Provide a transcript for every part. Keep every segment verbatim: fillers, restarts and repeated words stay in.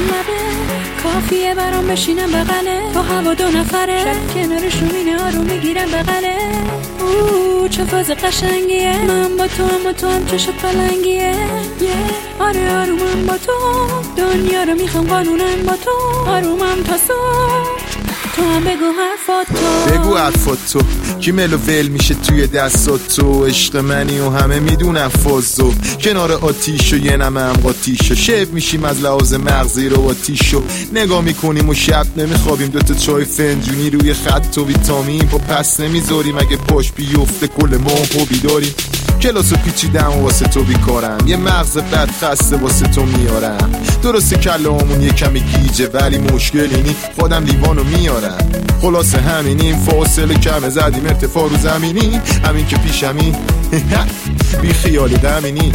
لبه کافیه برام بشینم بغله تو هوا دو نفره شب کنارش رو مینه آروم میگیرم بغله اوه چه فاز قشنگیه من با تو هم و تو هم چشت پلنگیه yeah. آره آرومم با تو دنیا رو میخوام قانونم با تو آرومم تا صبح تو هم بگو حرفاتو بگو حرفاتو کی ملو ول میشه توی دستاتو عشق منی و همه میدونم فازو کنار آتیش و یه نمه هم قاتیش و شب میشیم از لحاظ مغزی رو آتیش و نگاه میکنیم و شب نمیخوابیم دوتا چای فنجونی روی خط و ویتامین پا پس نمیذاریم اگه پاش بیفته کل ما پا بیداریم کلاسو پیچیدم و واسه تو بیکارم یه مغز بد خسته واسه تو میارم درسته کلامون یه کمی گیجه ولی مشکل اینی خودم لیوانو میارم خلاصه همینیم فاصله کمه زدیم ارتفاع رو زمینی همین که پیشمی بی خیالی دمینی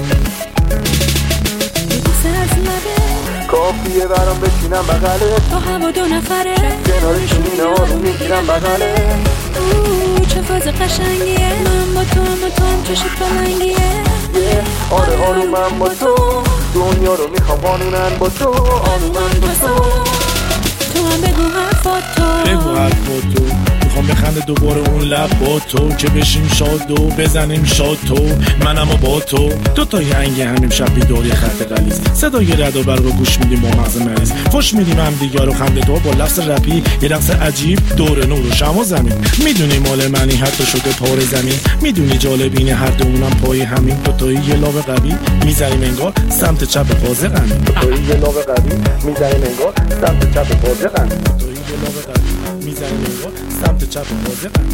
کافیه برام بشینم بغله تو هوا دو نفره کنارش مینه آروم میگیرم بغله اوه چه فاز قشنگیه من با تو هم و تو هم چشت پلنگیه yeah. آره آرومم با تو دنیا رو میخوام قانونن با تو آرومم با تو تو هم بگو حرفاتو بگو حرفاتو میخوام بخنده دوباره اون لب با تو که بشیم شاد و بزنیم شاد تو منم و با تو دو تا ینگ همیم شب بیداری خط غلیظ صدای رد و برق رو گوش میدیم با مغز مریض فش میدیم هم دیگه رو خنده تو با لفظ رپی یه رقص عجیب دور نور و شما زمین میدونی مال منی حتی شده پاره زمین میدونی جالبینه هر دومونم پای همین دو تایی یه لاو قوی میزنیم انگار سمت چپ پازه غمی دو تایی یه لاو قوی میزنیم انگار سمت چپ پازه غمی دو تایی یه لاو قوی میزنیم انگار سمت چپ پازه غمی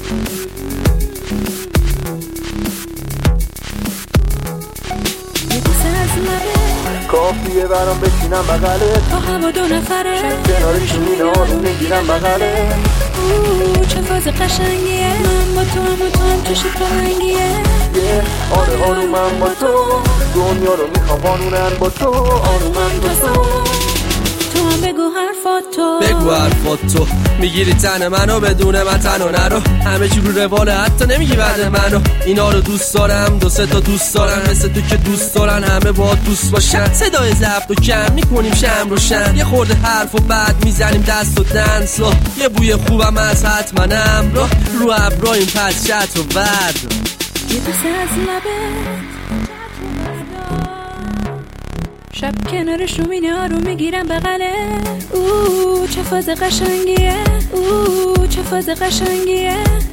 کافیه برام بشینم بغله تو هوا دو نفره کنارش مینه آروم میگیرم بغله اوه چه فاز قشنگیه من با تو هم و تو هم چشت پلنگیه yeah. آره آرومم با تو دنیا رو میخوام قانونن با تو آرومم با تو تو هم بگو حرفاتو بگو حرفاتو میگیری تن منو بدون من تنو نرو همه چی رو رواله حتی نمیگی بعد منو اینا رو دوست دارم دو سه تا دوست دارم مثل تو که دوست دارن همه با دوست باشن صدای ضبط و کم میکنیم شم روشن یه خورده حرف و بعد میزنیم دست و دنس و یه بوی خوبم از حتمنم رو رو ابراهیم پس شط و ورد یه بوسه از لبت شب کنارش رو مینه آروم میگیرم بغله اوه چه فاز قشنگیه اوه چه فاز قشنگیه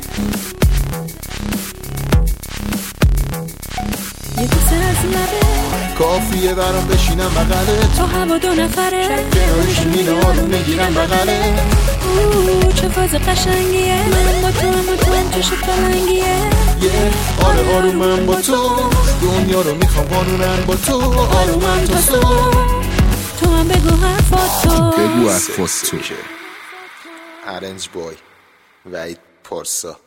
یه بوسه از لبه کافیه برام بشینم بغله تو هوا دو نفره کنارش مینه آروم میگیرم بغله اوه چه فاز قشنگیه من با تو هم و تو هم چشت پلنگیه yeah. آره آرومم با تو دنیا رو میخوام قانونن با تو آرومم تا صبح تو هم بگو حرفاتو بگو حرفاتو ارنج بای وحید پارسا